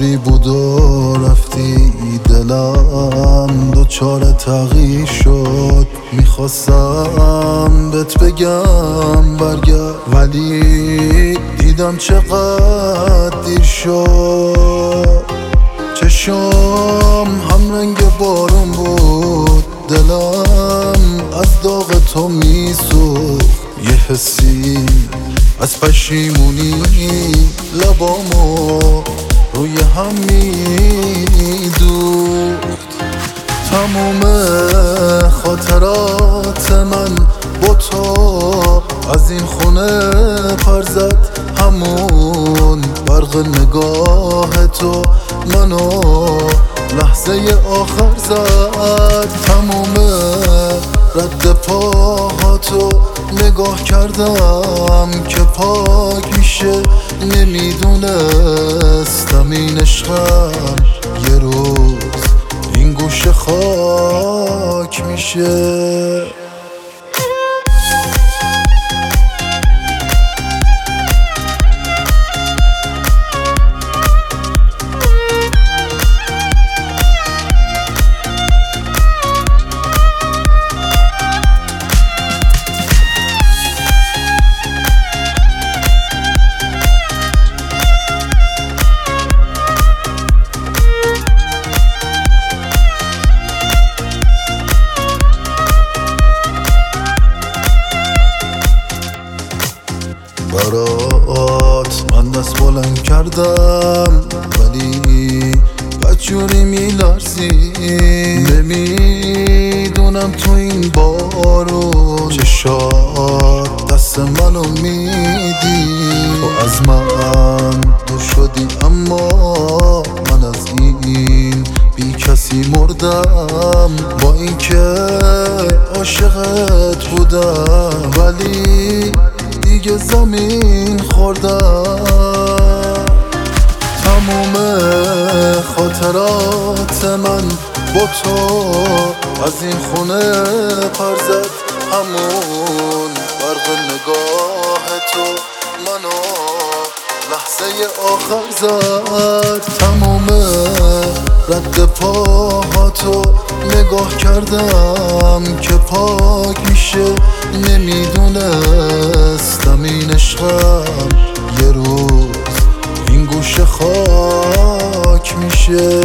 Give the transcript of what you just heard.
عمری بود و رفتی، دلم دوچار تغییر شد. میخواستم بهت بگم برگرد، ولی دیدم چقدر دیر شد. چشام هم رنگ بارون بود، دلم از داغ تو میسوخت. یه حسی از پشیمونی لبامو روی هم میدوخت. تموم خاطرات من با تو از این خونه پر زد. همون برق نگاه تو منو لحظه آخر زد. تموم رد پاهاتو نگاه کردم که پاک میشه. نمیدونستم این عشقم یه روز این گوشه خاک میشه. برات من دست بلند کردم، ولی بدجوری میلرزی. نمیدونم تو این بارون چشات دست منو میدی. تو از من دور شدی اما من از این بی کسی مردم. با اینکه عاشقت بودم ولی دیگه زمین خوردم. تموم خاطرات من با تو از این خونه پر زد. همون برق نگاه تو منو لحظه آخر زد. تموم رد پاهاتو نگاه کردم که پاک میشه. نمیدونستم این عشقم یه روز این گوشه خاک میشه.